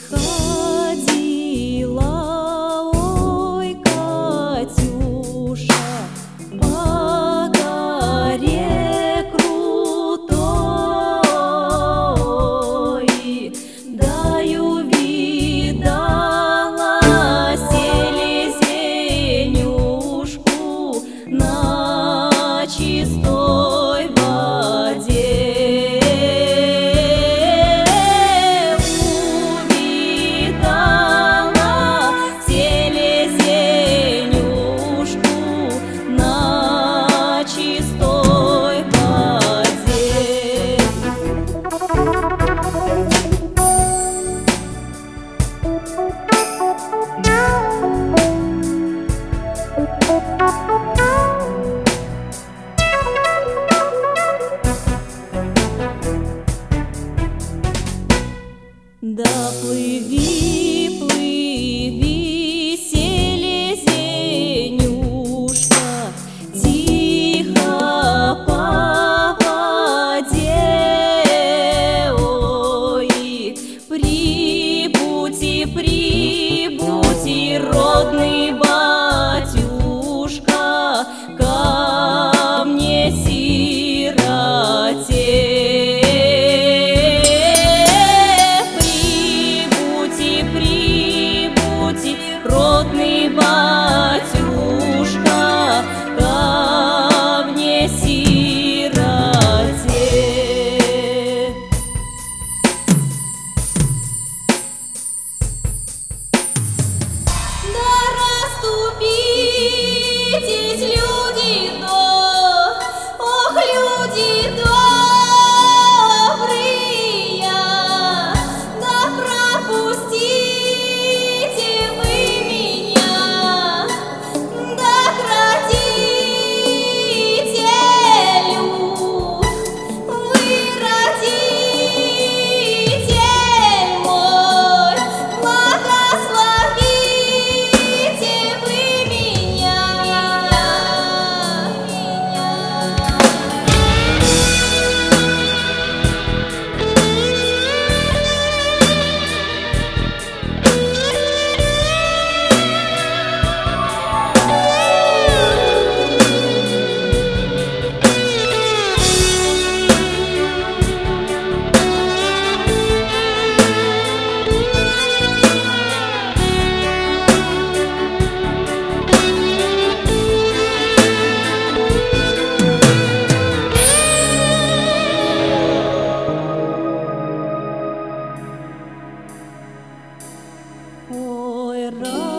ходила, ой, Катюша, по горе крутой, да и увидала селезенюшку на чистой воде. Да плыви, плыви, селезенюшка, тихо по воде, ой, прибудьте, прибудьте, родный батюшка, ко мне сироте. Родный батюшка, ко мне сироте. Да расступитесь, люди, ох, люди добрые, да пропустите вы меня, да родителю, вы родитель мой, благословите вы меня. Ой,